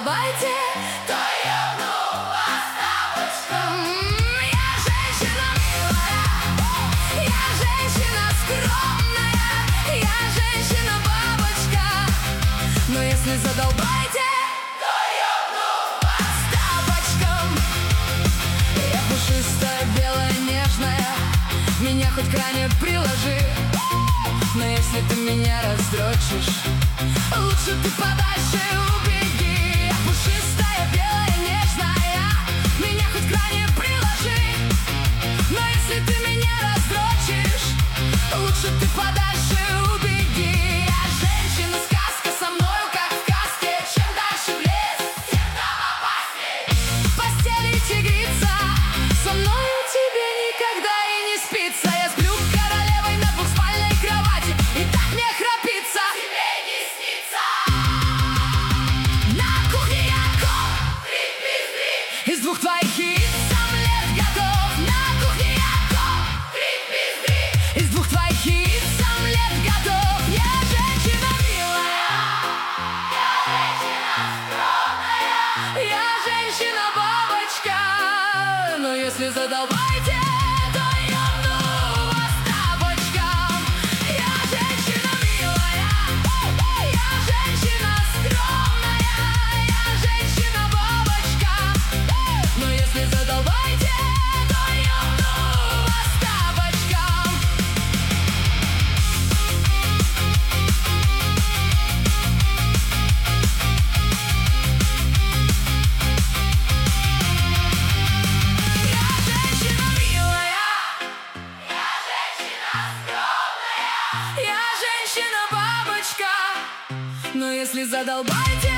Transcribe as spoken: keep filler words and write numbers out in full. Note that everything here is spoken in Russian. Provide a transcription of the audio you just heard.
задолбайте, то я ну оставочка. Я женщина милая, я женщина скромная, я женщина-бабочка. Но если задолбайте, то я ну вас тапочком. Я пушистая, белая, нежная, меня хоть к ране приложи. Но если ты меня раздрочишь, лучше ты подальше убеги. Я пушистая, белая, нежная, меня хоть к ране приложи. Но если ты меня раздрочишь, лучше ты подальше убеги. Я женщина-сказка, со мною как в сказке. Чем дальше в лес, тем там опасней. В постели тигрица, со мною тебе никогда и не спится. Я сплю королевой на двухспальной кровати, и так мне храпится, тебе не снится. На кухне я кот, из двух твоих яиц омлет готов. На кухне я кот, из двух твоих яиц омлет готов. Я женщина милая, я женщина скромная, я женщина-бабочка. Но если задолбайте, то я ну вас тапочком. Я женщина милая, я женщина скромная, я женщина-бабочка. Но если задолбайте, то я ну вас тапочком. Я женщина милая, я женщина скромная, я женщина-бабочка. Но если задолбайте,